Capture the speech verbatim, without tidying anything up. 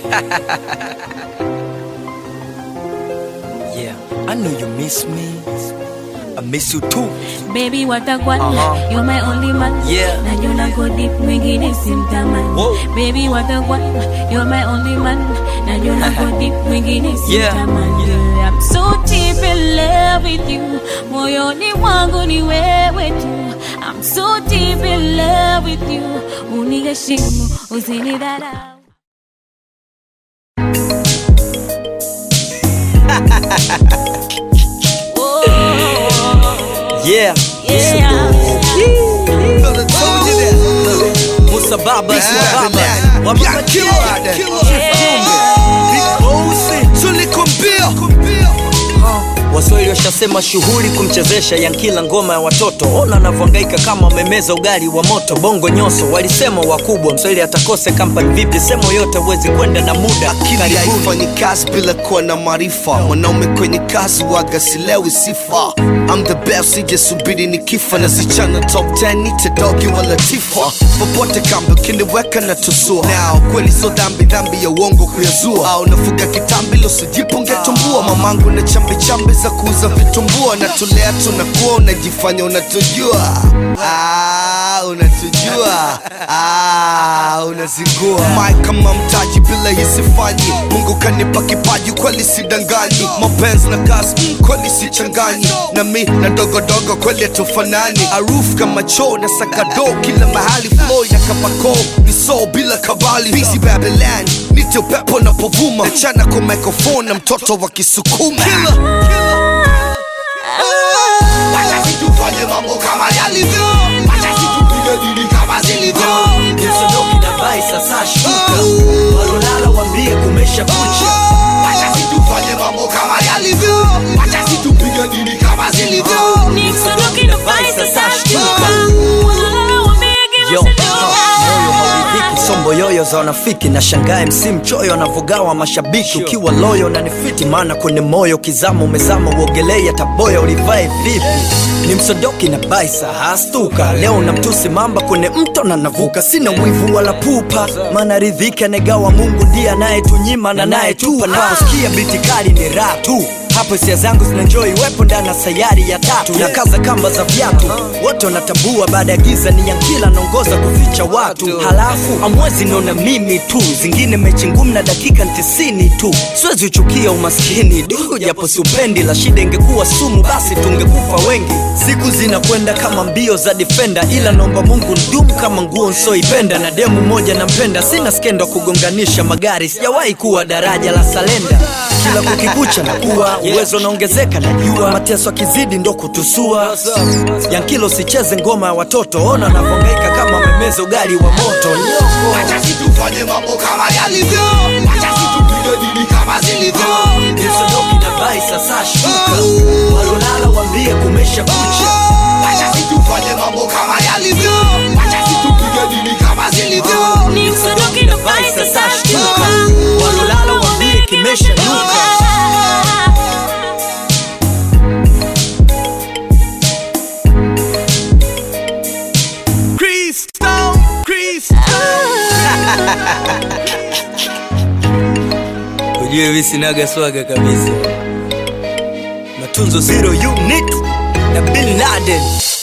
Yeah, I know you miss me. I miss you too. Baby, what a one. Uh-huh. You're my only man. Yeah. Na you na go deep, mwingine simtaman. Baby, what a one. You're my only man. Na you na go deep, mwingine simtaman. Yeah. I'm so deep in love with you. Moyoni mwangu ni wewe tu. I'm so deep in love with you. Uniheshimu, usinidharau. Yeah, yeah. Brother told you that. Musa Baba, Baba. Waswahili washasema shughuli kumchezesha Yankila ngoma ya watoto. Ona anavyohangaika kama amemeza ugali wa moto. Bongo nyoso walisema wakubwa, Mswahili atakose company vipi? Semo yote huwezi kwenda na muda. Akili haifanyi kazi bila kuwa na maarifa. Mwanaume kwenye kazi waga silewi sifa. I'm the best, sijasubiri nikifa. Nasichana top ten, nite dogi wa Latifa. Popote kambi ukiniweka na tusua. Now kweli so dhambi, dhambi ya uongo kuyazua. Au nafuga kitambi lo sijipunge tumbua. Mamangu na chambi chambi za kuuza vitumbua. Natulea tunakuwa unajifanya unatujua. Ah, unatujua. Ah, unazingua. Mike kama mtaji bila hisifanyi. Mungu kanipa kipaji kweli sidanganyi. Mapenzi na kazi mm, kweli sichanganyi. Na mi na dogo dogo kweli tufanani. Aruf kama choo na sakado kila mahali. Flow ya kapako ni soul bila kabali. Busy Babylon nite upepo na povuma. Nachana kwa microphone na mtoto wa Kisukuma. Killer, killer. Wacha situfanye mambo kama yalivyo. Wacha situpige dili kama zilivyo. Msodoki na bai sasa shuka. Walolala wambie kumesha kucha. Wacha situfanye mambo kama yalivyo. Wacha situpige dili kama zilivyo. Msodoki na bai sasa shuka. Yo, moyo mawidhiki, sombo yoyo za wanafiki. Na shangae msi mchoyo anavogawa mashabiki. Ukiwa loyo na nifiti maana kwenye moyo. Kizama umezama uogelea taboya ulivae vipi? Ni Msodoki na baisa hastuka. Leo na mtusi mamba kwenye mto na navuka. Sina mwivu wala pupa, maana ridhika negawa Mungu ndiye anayetunyima na naye tupa. Naposikia biti kali ni raha tu. Hapo hisia zangu zinanjoy wepo ndani ya sayari ya tatu. Nakaza kamba za viatu, wote wanatambua baada ya giza ni Yankila naongoza kuficha watu. Halafu amwezi niona mimi tu, zingine mechi ngumu na dakika tisini tu. Siwezi uchukia umaskini du, japo siupendi. La shida ingekuwa sumu basi tungekufa wengi. Siku zinakwenda kama mbio za defender, ila naomba Mungu ndumu kama nguo nsoipenda. Na demu moja nampenda, sina skendo kugonganisha magari. Sijawahi kuwa daraja la salenda, kila kukikucha na kuwa uwezo naongezeka na jua. Mateso kizidi ndo kutusua. Yankilo sicheze ngoma ya watoto. Ona anavyohangaika kama amemeza ugali wa moto. Wacha situfanye mambo kama yalivyo. Wacha situpige dili kama zilivyo. Msodoki na bai sasa shuka. Walolala wambie kumesha kucha. Wacha situfanye mambo kama yalivyo. Wacha situpige dili kama zilivyo. Msodoki na bai sasa shuka. Walolala wambie kimesha nuka. Ujue hivi sinaga swaga kabisa. Matunzo zero unit na Bin Laden.